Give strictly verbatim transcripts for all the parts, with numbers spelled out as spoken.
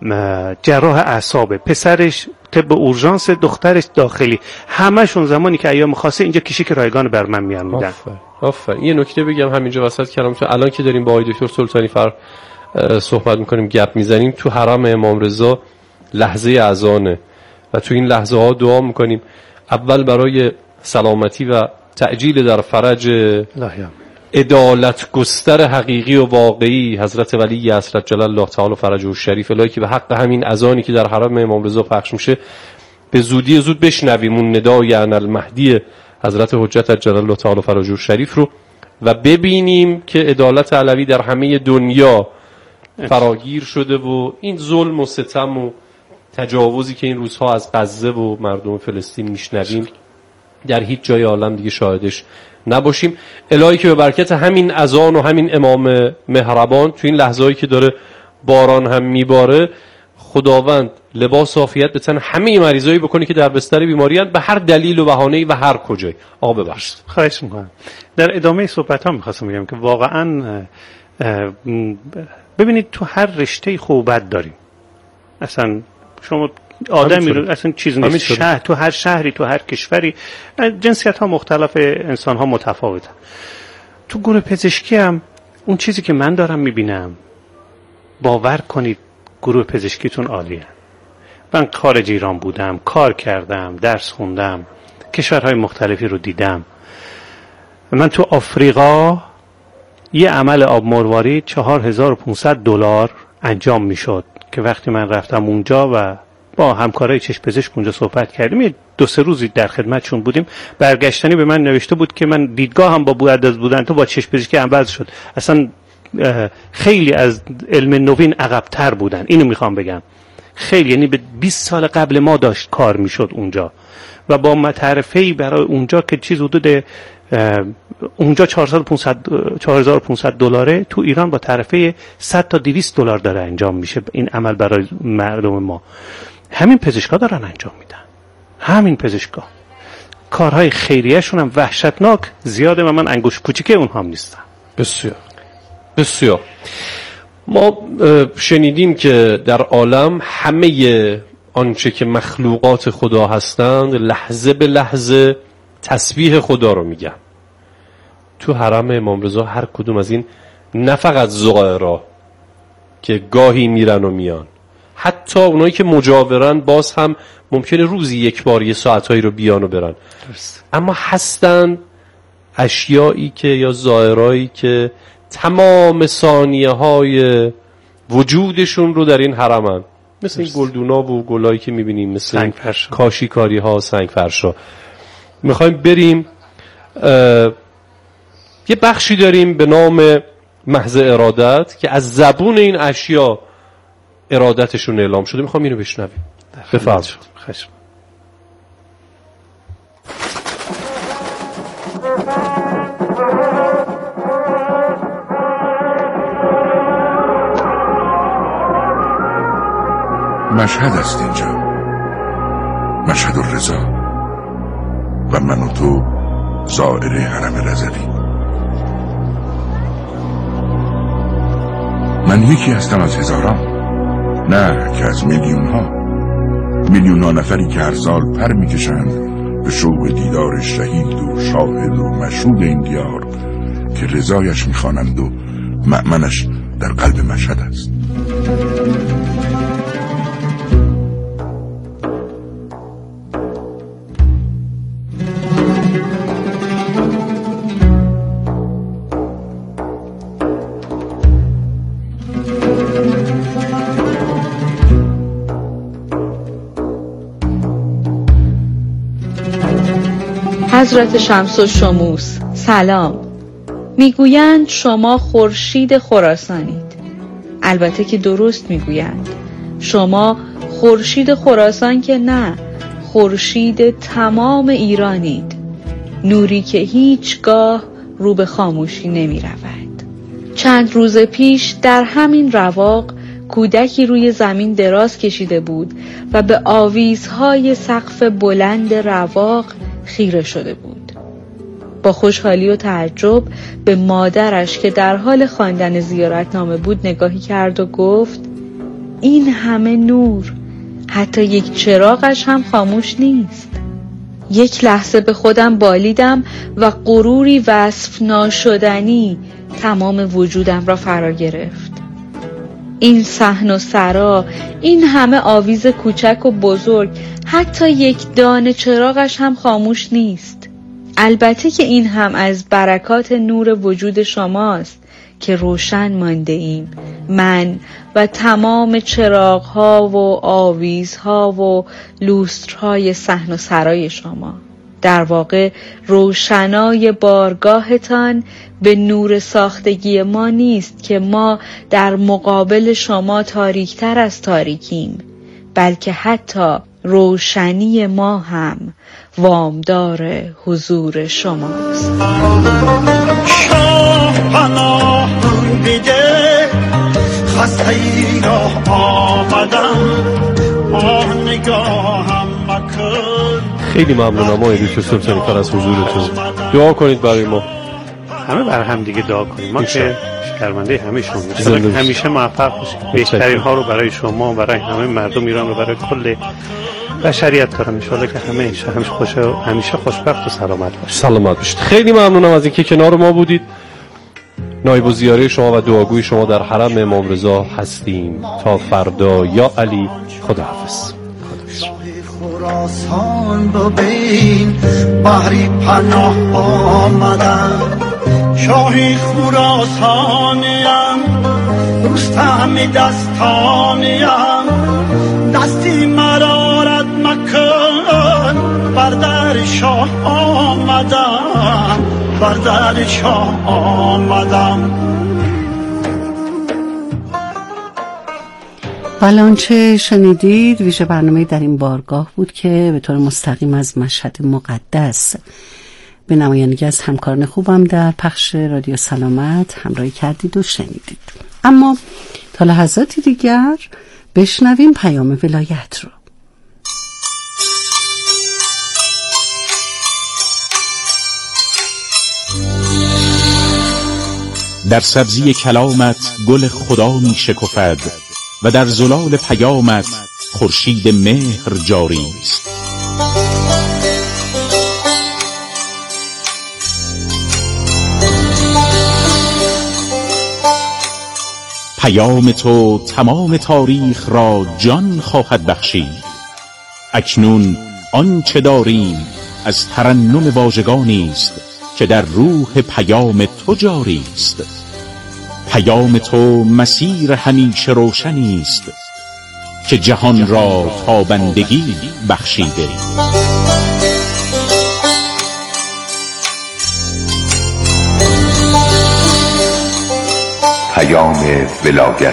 جراح اعصاب، پسرش طب اورژانس، دخترش داخلی، همشون زمانی که ایام خاصه اینجا کشیک رایگان بر من میان میدن. آفرین آفرین. یه نکته بگم همینجا وسط کلامتون، الان که داریم با آقای دکتر سلطانی فر صحبت میکنیم، گپ میزنیم، تو حرم امام رضا لحظه اذانه و تو این لحظه ها دعا میکنیم اول برای سلامتی و تعجیل در فرج عدالت گستر حقیقی و واقعی حضرت ولی عصر جلال الله تعالی فرجه الشریف، الهی که به حق همین اذانی که در حرم امام رضا پخش میشه به زودی زود بشنویم اون ندای ان المهدی حضرت حجت جلال الله تعالی فرجه الشریف رو و ببینیم که عدالت علوی در همه دنیا فراگیر شده و این ظلم و ستم و تجاوزی که این روزها از غزه و مردم فلسطین میشنویم در هیچ جای عالم دیگه شاهدش نباشیم. الهی که به برکت همین اذان و همین امام مهربان تو این لحظه‌ای که داره باران هم میباره، خداوند لباس عافیت به تن همه مریضایی بکنه که در بستر بیماری هستند به هر دلیل و بهانه‌ای و هر کجای. آقا ببخشید. خواهش می‌کنم. در ادامه صحبت‌ها می‌خواستم بگم که واقعاً ببینید تو هر رشته خوبت داریم. اصلا شما آدمی رو اصلا چیز نیست، شهر تو هر شهری تو هر کشوری جنسیت ها مختلف، انسان ها متفاوتن. تو گروه پزشکی هم اون چیزی که من دارم میبینم، باور کنید گروه پزشکیتون عالیه. من خارج ایران بودم، کار کردم، درس خوندم، کشورهای مختلفی رو دیدم. من تو آفریقا یه عمل آب مروارید چهار هزار و پانصد دلار انجام میشد که وقتی من رفتم اونجا و با همکارای چشم پزشک اونجا صحبت کردیم، یه دو سه روزی در خدمتشون بودیم، برگشتنی به من نوشته بود که من دیدگاه هم با بوعدز بودن تو با چشم پزشکی عوض شد، اصلا خیلی از علم نوین عقب‌تر بودن. اینو میخوام بگم خیلی، یعنی به بیست سال قبل ما داشت کار میشد اونجا و با متعرفه‌ای برای اونجا که چیز حدود اونجا چهار هزار و پانصد دلاره، تو ایران با تعرفه صد تا دویست دلار داره انجام میشه این عمل برای مردم ما. همین پزشکا دارن انجام میدن، همین پزشکا کارهای خیریه‌شون هم وحشتناک زیاده و من انگوش کوچیکه اونها هم نیستم. بسیار بسیار. ما شنیدیم که در عالم همه آنچه که مخلوقات خدا هستند لحظه به لحظه تسبیح خدا رو میگن. تو حرم امام رضا هر کدوم از این، نه فقط زائرا که گاهی میرن و میان، حتی اونایی که مجاورن باز هم ممکنه روزی یک بار یه ساعتایی رو بیان و برن، اما هستن اشیایی که یا زائرایی که تمام ثانیه های وجودشون رو در این حرمن، مثل این گلدونا و گلایی که میبینیم، مثل کاشی کاری ها، سنگ فرشا. میخوایم بریم یه بخشی داریم به نام محض ارادت که از زبون این اشیا ارادتشون اعلام شده، میخوام اینو بشنویم. بفرمایید. خشم. مشهد است اینجا، مشهد الرضا و من و تو زائر حرم رضوی. من یکی هستم از هزاران، نه که از میلیون ها میلیون ها نفری که هر سال پر میکشند به شوق دیدار شهید و شاهد و مشهود این دیار که رضایش میخوانند و مأمنش در قلب مشهد است. حضرت شمس الشموس سلام. میگویند شما خورشید خراسانید. البته که درست میگویند. شما خورشید خراسان که نه، خورشید تمام ایرانید. نوری که هیچگاه رو به خاموشی نمی رود. چند روز پیش در همین رواق کودکی روی زمین دراز کشیده بود و به آویزهای سقف بلند رواق خیره شده بود. با خوشحالی و تعجب به مادرش که در حال خواندن زیارتنامه بود نگاهی کرد و گفت: این همه نور، حتی یک چراغش هم خاموش نیست. یک لحظه به خودم بالیدم و غروری وصف ناشدنی تمام وجودم را فرا گرفت. این صحن و سرا، این همه آویز کوچک و بزرگ، حتی یک دانه چراغش هم خاموش نیست. البته که این هم از برکات نور وجود شماست که روشن مانده ایم، من و تمام چراغ‌ها و آویزها و لوسترهای صحن و سرای شما. در واقع روشنای بارگاهتان به نور ساختگی ما نیست که ما در مقابل شما تاریکتر از تاریکیم، بلکه حتی روشنی ما هم وامدار حضور شماست. شاه پناه بیده خسته ای را آمدم آه نگاهم مکن. خیلی ممنونم آقای دکتر سلطانی فر از حضورتون. دعا کنید برای ما. همه برای هم دیگه دعا کنیم. ما که شرمنده همه شما همیشه موفق باشید. بهترین ها رو برای شما، برای همه مردم ایران و برای کل بشریت دارم. ان شاءالله که همه همیشه خوش همیشه خوشبخت و سلامت باشید. سلامت باشید. خیلی ممنونم از اینکه کنار ما بودید. نایب الزیاره شما و دعاگوی شما در حرم امام رضا هستیم تا فردا. یا علی، خداحافظ. خراسان ببین بحری پناه آمدن، شاهی خراسانیم رستم دستانیم، دستی مرا رد مکن بر در شاه آمدم، بر در شاه آمدم. بله، آنچه شنیدید ویژه برنامه در این بارگاه بود که به طور مستقیم از مشهد مقدس به نمایندگی از همکاران خوبم در پخش رادیو سلامت همراهی کردید و شنیدید. اما تا لحظاتی دیگر بشنویم پیام ولایت رو. در سبزی کلامت گل خدا می شکفد و در زلال پیامت خورشید مهر جاری است. پیام تو تمام تاریخ را جان خواهد بخشید. اکنون آنچه داریم از ترنم واژگانی است که در روح پیام تو جاری است. پیام تو مسیر همیشه روشنی است که جهان را تابندگی بخشیده. پیام ولایت.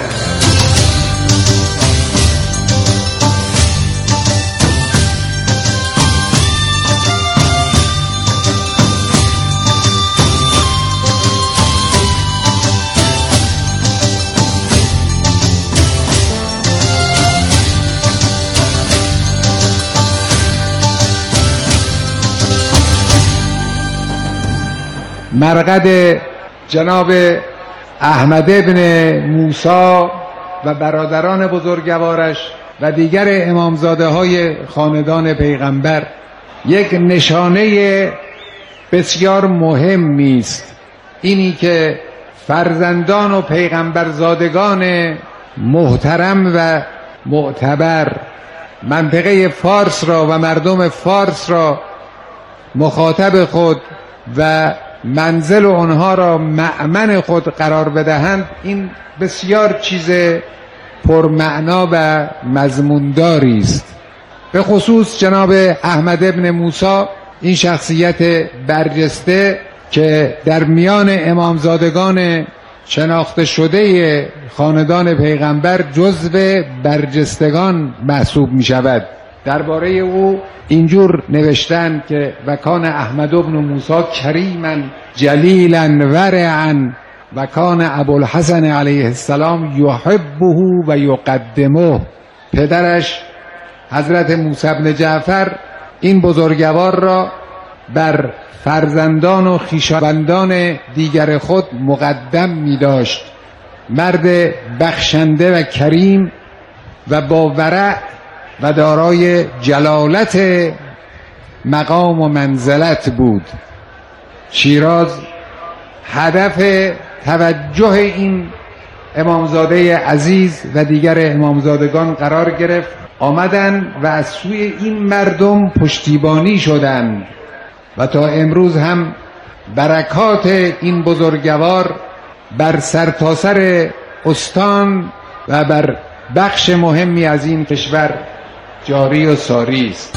مرقد جناب احمد ابن موسی و برادران بزرگوارش و دیگر امامزاده های خاندان پیغمبر یک نشانه بسیار مهمی است، اینی که فرزندان و پیغمبرزادگان محترم و معتبر منطقه فارس را و مردم فارس را مخاطب خود و منزل اونها را مأمن خود قرار بدهند. این بسیار چیز پرمعنا و مضمونداری است. به خصوص جناب احمد ابن موسی، این شخصیت برجسته که در میان امامزادگان شناخته شده خاندان پیغمبر جزو برجستگان محسوب می شود. درباره او اینجور نوشتن که و کان احمد ابن موسی کریما جلیلا ورعا و کان ابوالحسن علیه السلام یحبه و یقدمه. پدرش حضرت موسی بن جعفر این بزرگوار را بر فرزندان و خویشاوندان دیگر خود مقدم می داشت. مرد بخشنده و کریم و با ورع و دارای جلالت مقام و منزلت بود. شیراز هدف توجه این امامزاده عزیز و دیگر امامزادگان قرار گرفت. آمدند و از سوی این مردم پشتیبانی شدند و تا امروز هم برکات این بزرگوار بر سرتاسر استان و بر بخش مهمی از این کشور جاری و ساری است.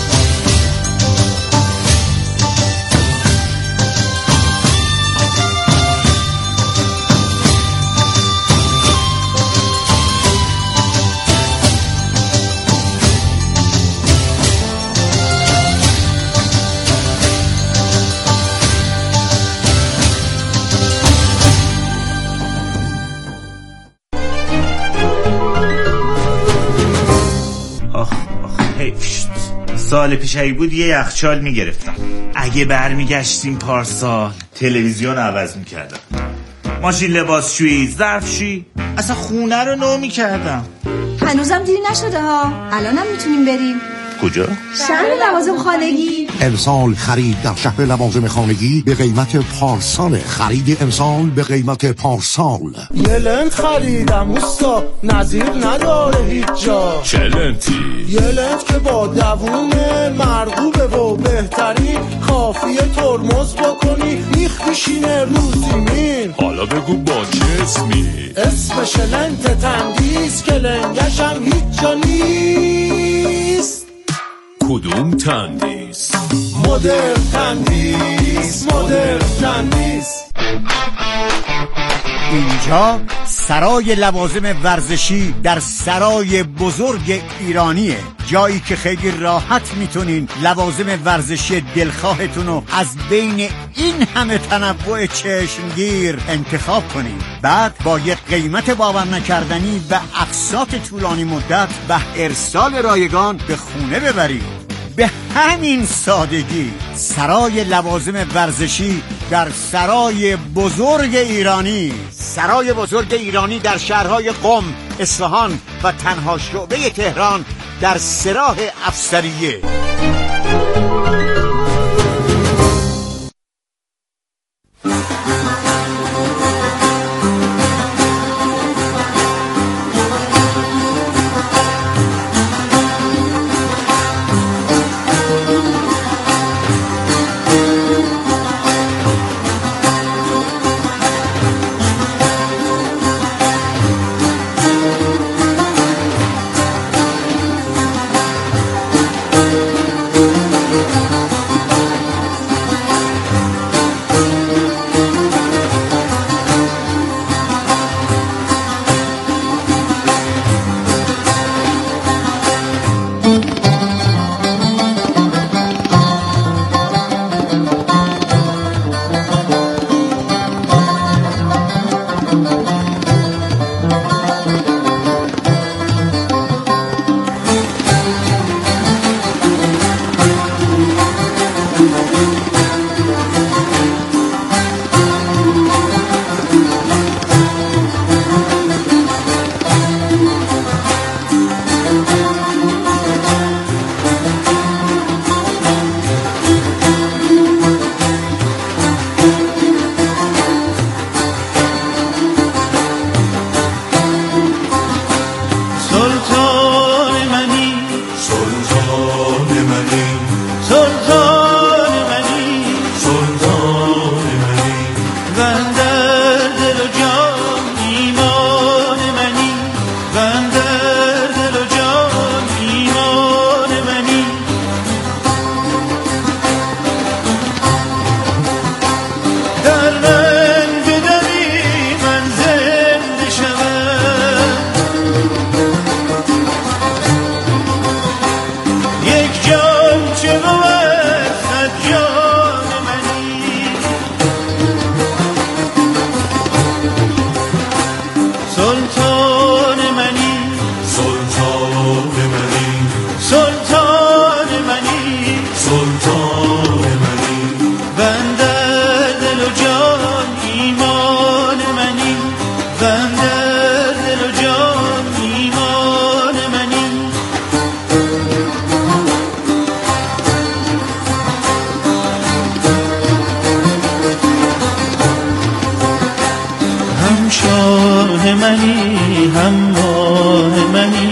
سال پیش ای بود یه یخچال میگرفتم. اگه برمیگشتیم پارسال تلویزیون عوض میکردم، ماشین لباسشویی، ظرفشویی، اصلا خونه رو نو میکردم. هنوزم دیری نشده ها، الانم میتونیم بریم. کجا؟ شهر لوازم خانگی. امسال خرید در شهر لوازم خانگی به قیمت پارسال. خرید امسال به قیمت پارسال. یه لنت خریدم اوستا، نظیر نداره هیچ جا. چه لنتی؟ یه لنت که با دووم مرغوبه و بهترین، کافیه ترمز بکنی میخ میشینه رو زمین. حالا بگو با چه اسمی؟ اسمش لنت تندیس که لنگشم هیچ جا نیست. کدوم تندیس؟ مدرن تندیس، مدرن تندیس. اینجا سرای لوازم ورزشی در سرای بزرگ ایرانیه، جایی که خیلی راحت میتونین لوازم ورزشی دلخواهتون رو از بین این همه تنوع چشمگیر انتخاب کنین. بعد با یک قیمت باور نکردنی و اقساط طولانی مدت و ارسال رایگان به خونه ببرید. به همین سادگی سرای لوازم ورزشی در سرای بزرگ ایرانی. سرای بزرگ ایرانی در شهرهای قم، اصفهان و تنها شعبه تهران در سراح افسریه.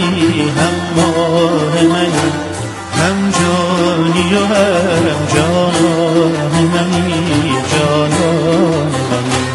هم ماه منی، هم جانی و هم جان منی، جانان منی.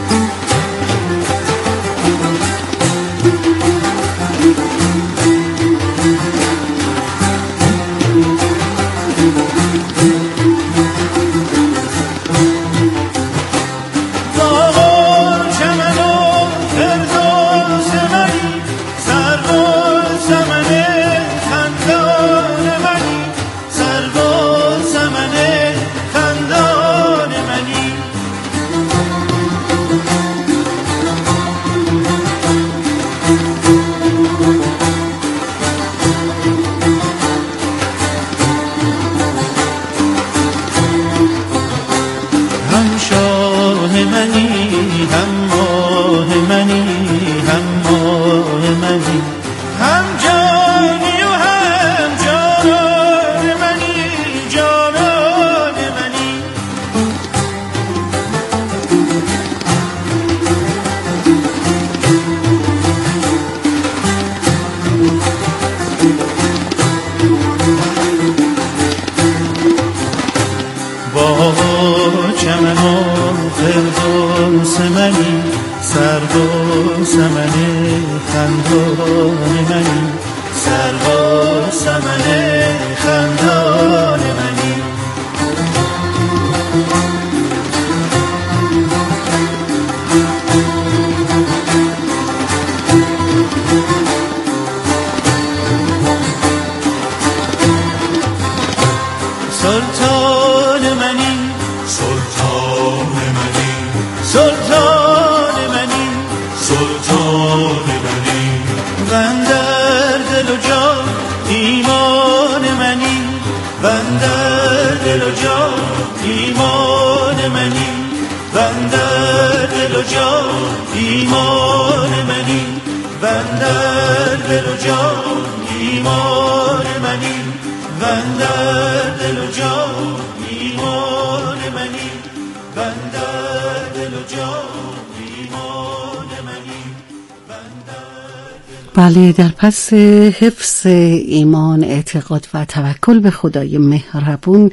بله، در پس حفظ ایمان، اعتقاد و توکل به خدای مهربون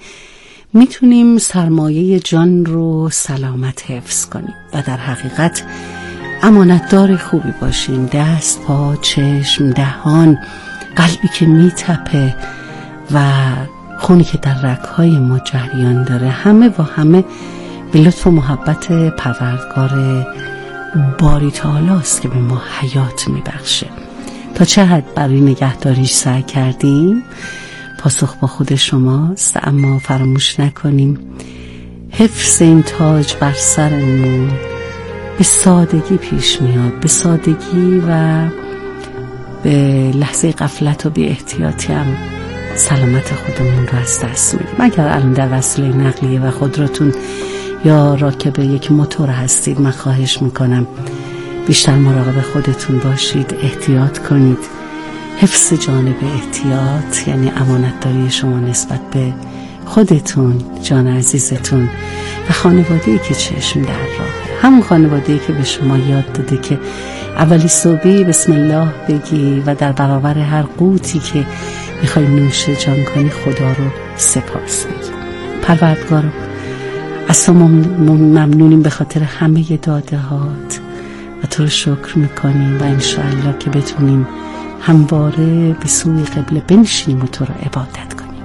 میتونیم سرمایه جان رو سلامت حفظ کنیم و در حقیقت امانتدار خوبی باشیم. دست، پا، چشم، دهان، قلبی که میتپه و خونی که در رگ‌های ما جریان داره، همه و همه به لطف و محبت پروردگار باری تعالی است که به ما حیات میبخشه. تا چه حد برای نگهداریش سعی کردیم پاسخ با خود شماست، اما فراموش نکنیم حفظ این تاج بر سرمون به سادگی پیش میاد، به سادگی و به لحظه غفلت و بی احتیاطی هم سلامت خودمون رو از دست میدیم. اگر الان در وسیله نقلیه و خودروتون یا راکب یک موتور هستید، من خواهش میکنم بیشتر مراقب خودتون باشید، احتیاط کنید. حفظ جانب احتیاط یعنی امانتداری شما نسبت به خودتون، جان عزیزتون و خانواده‌ای که چشم در راهه، همون خانواده‌ای که به شما یاد داده که اولی صبحی بسم الله بگی و در برابر هر قوتی که میخوای نوش جان کنی خدا رو سپاس بگی. پروردگارو از تو ممنونیم به خاطر همه داده هات و تو رو شکر میکنیم و انشاءالله که بتونیم همواره به سوی قبله بنشینیم و تو رو عبادت کنیم.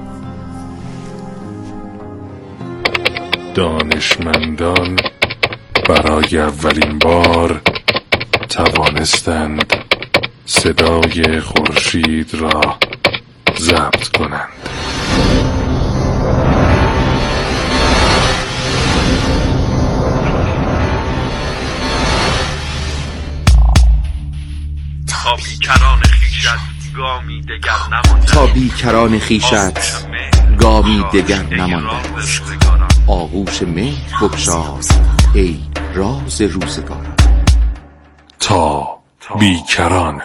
دانشمندان برای اولین بار توانستند صدای خورشید را ضبط کنند. تا بیکران خیشت گامی دگر نمانده، تا بیکران خیشت گامی دگر نمانده، آغوش مهر بگشاز ای راز روزگاران. تا بیکران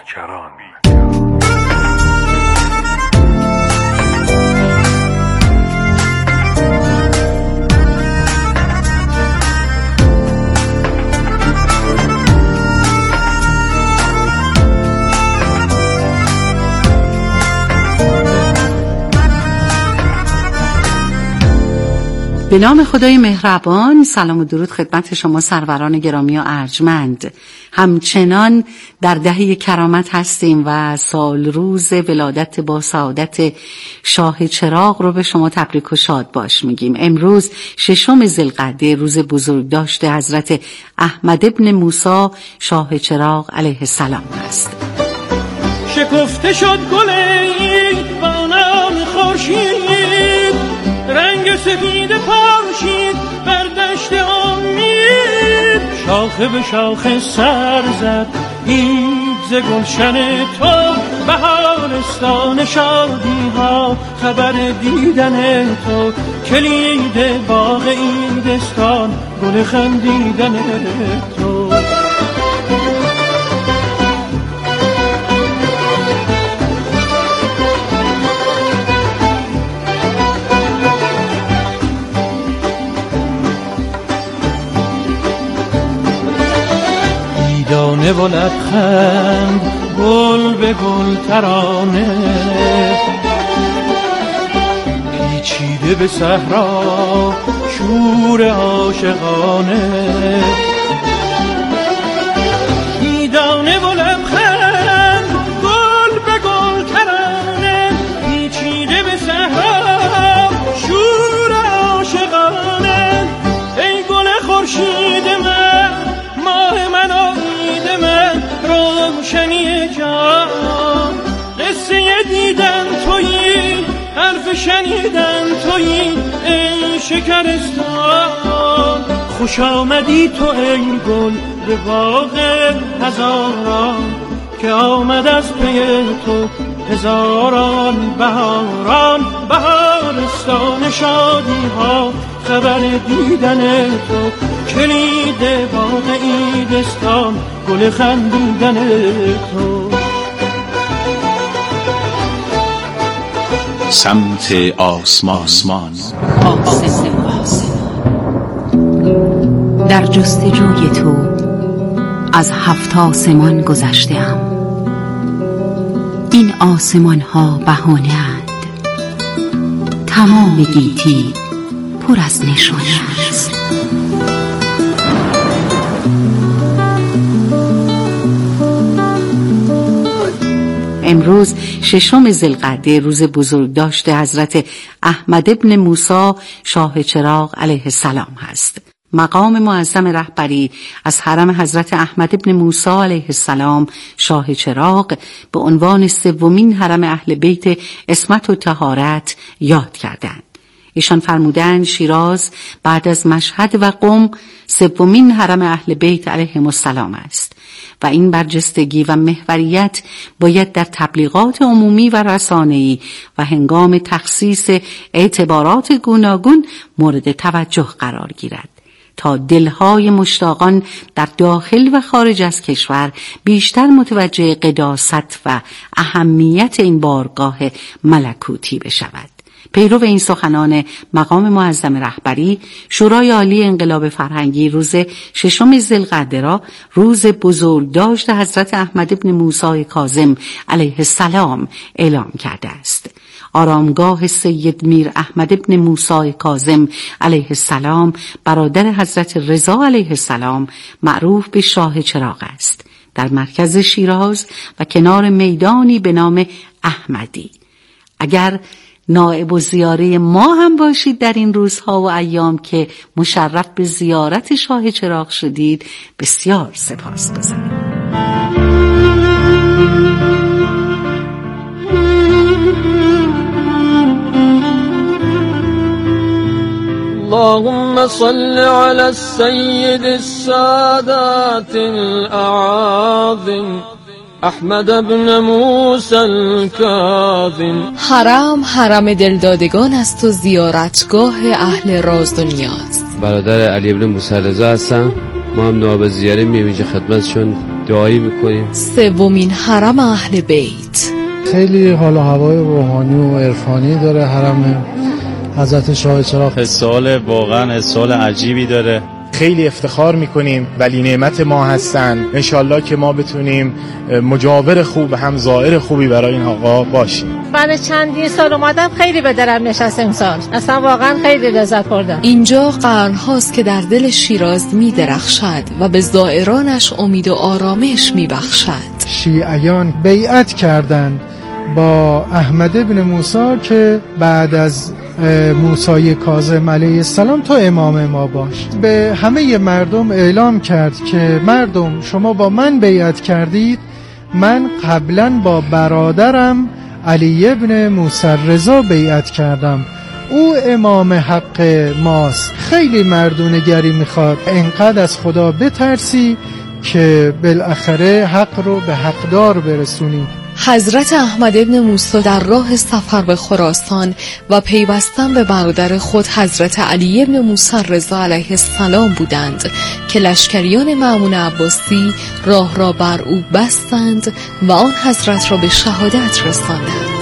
به نام خدای مهربان، سلام و درود خدمت شما سروران گرامی و ارجمند. همچنان در دهه کرامت هستیم و سال روز ولادت با سعادت شاه چراغ رو به شما تبریک و شاد باش میگیم. امروز ششم ذوالقعده، روز بزرگداشت حضرت احمد ابن موسی شاه چراغ علیه السلام است. شکفته شد گل عید با نام خورشید، رنگ سفید پاشید بر دشت امید، شاخه به شاخه سر زد عید ز گلشن تو، بهارستان شادی ها خبر دیدن تو، کلید باغ عیدستان گل خندیدن تو. دانه و لبخند گل به گل ترانه، پیچیده به صحرا شور عاشقانه. دانه و لبخند گل به گل ترانه، پیچیده به صحرا شور عاشقانه. ای گل خورشید من، ماه من آمید من، روشنی جان، قصه دیدن تویی، حرف شنیدن تویی، ای شکرستان. خوش آمدی تو ای گل به باغ هزاران، که آمد از پی تو هزاران بهاران. بهارستان شادی ها خبر دیدن تو، کلید باغ عیدستان گل خندیدن تو. سمت آسمان در جستجوی تو از هفت آسمان گذشته‌ام. این آسمان ها بهانه اند، تمام گیتی پر از نشانه است. امروز ششم ذوالقعده، روز بزرگداشت حضرت احمد ابن موسی شاه چراغ علیه السلام هست. مقام معظم رهبری از حرم حضرت احمد ابن موسی علیه السلام شاه چراغ به عنوان سومین حرم اهل بیت عصمت و طهارت یاد کردند. ایشان فرمودند شیراز بعد از مشهد و قم سومین حرم اهل بیت علیهم السلام است و این برجستگی و محوریت باید در تبلیغات عمومی و رسانه‌ای و هنگام تخصیص اعتبارات گوناگون مورد توجه قرار گیرد تا دلهای مشتاقان در داخل و خارج از کشور بیشتر متوجه قداست و اهمیت این بارگاه ملکوتی بشود. پیرو این سخنان مقام معظم رهبری، شورای عالی انقلاب فرهنگی روز ششم ذوالقعده را روز بزرگداشت حضرت احمد ابن موسی کاظم علیه السلام اعلام کرده است. آرامگاه سید میر احمد ابن موسی کاظم علیه السلام برادر حضرت رضا علیه السلام معروف به شاه چراغ است، در مرکز شیراز و کنار میدانی به نام احمدی. اگر نائب و زیاره ما هم باشید در این روزها و ایام که مشرف به زیارت شاه چراغ شدید، بسیار سپاسگزارم. اللهم صل على السيد السادات الأعاظم احمد ابن موسی الکاظم. حرم حرم دلدادگان است و زیارتگاه اهل راز و نیاز. برادر علی ابن موسی رضا هستم. ما هم نواب زیاره می‌ایم اینجا خدمتشون دعایی میکنیم. سومین حرم اهل بیت. خیلی حال و هوای روحانی و عرفانی داره حرم حضرت شاه چراغ. سوال واقعا سوال عجیبی داره. خیلی افتخار میکنیم ولی نعمت ما هستن. انشالله که ما بتونیم مجاور خوب هم زائر خوبی برای این آقا باشیم. بعد چندین سال اومدم خیلی به دلم نشست امسال. اصلا واقعا خیلی لذت بردم. اینجا قرنهاست که در دل شیراز می درخشد و به زائرانش امید و آرامش می بخشد. شیعیان بیعت کردند با احمد ابن موسی که بعد از موسی کاظم علیه السلام تو امام ما باش. به همه مردم اعلام کرد که مردم شما با من بیعت کردید، من قبلا با برادرم علی ابن موسی رضا بیعت کردم، او امام حق ماست. خیلی مردونگری میخواد، انقدر از خدا بترسی که بالاخره حق رو به حقدار برسونی. حضرت احمد ابن موسی در راه سفر به خراسان و پیوستن به برادر خود حضرت علی ابن موسی رضا علیه السلام بودند که لشکریان مأمون عباسی راه را بر او بستند و آن حضرت را به شهادت رساندند.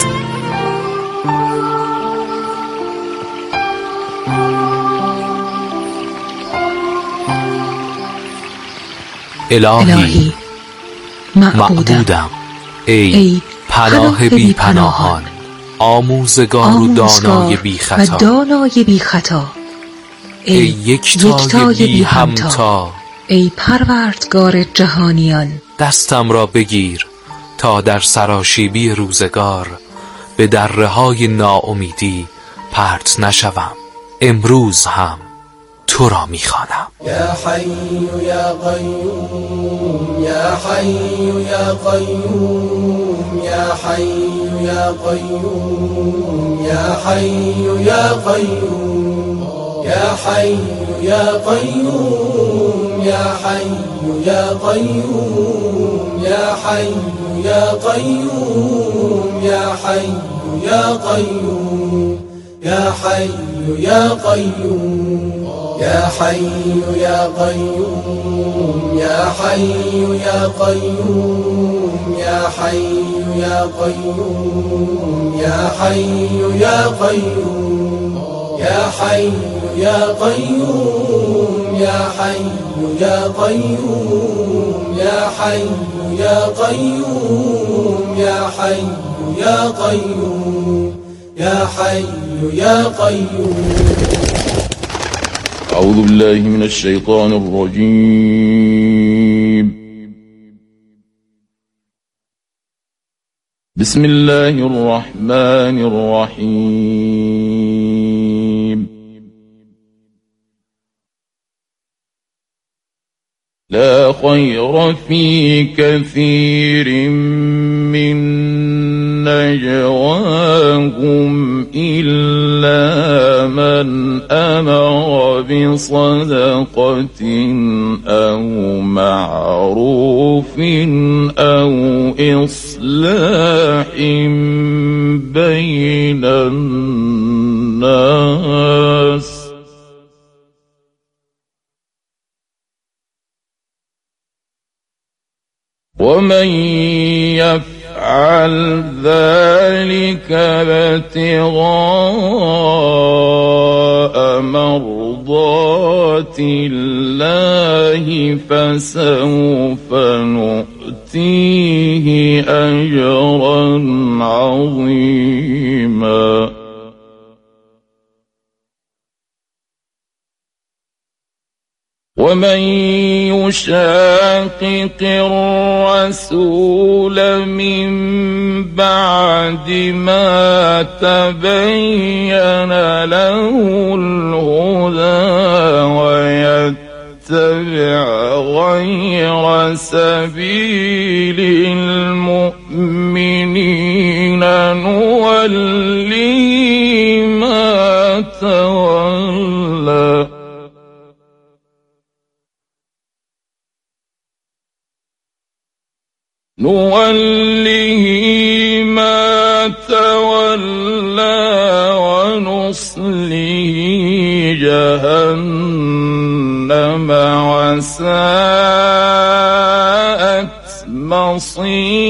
الهی, الهی معبودم ای, ای پناه بی پناهان، آموزگار و دانای بی خطا, دانای بی خطا ای یکتای بی همتا، ای پروردگار جهانیان، دستم را بگیر تا در سراشیبی روزگار به دره های ناامیدی پرت نشوم. امروز هم تو را میخوانم. یا حی یا قیوم، یا حی یا قیوم، یا حی یا قیوم، یا حی یا قیوم، یا حی یا قیوم، یا حی یا قیوم، یا حی یا قیوم، یا حی یا قیوم، یا حی یا قیوم، یا حی یا قیوم، یا حی یا قیوم، یا حی یا قیوم، یا حی یا قیوم، یا حی یا قیوم، یا حی یا قیوم، یا حی یا قیوم، یا حی یا قیوم، یا حی یا قیوم. أعوذ بالله من الشيطان الرجيم. بسم الله الرحمن الرحيم. لا خير في كثير من نجواهم إلا من أمر بصدقة أو معروف أو إصلاح بين الناس ومن يفعل ذلك ابتغاء مرضات الله فسوف نؤتيه أجرا عظيما. ومن يشاقق الرسول من بعد ما تبين له الهدى ويتبع غير سبيل المؤمنين نوليه ما تولى نوله ما تولى ونصله جهنم وساءت مصيرا.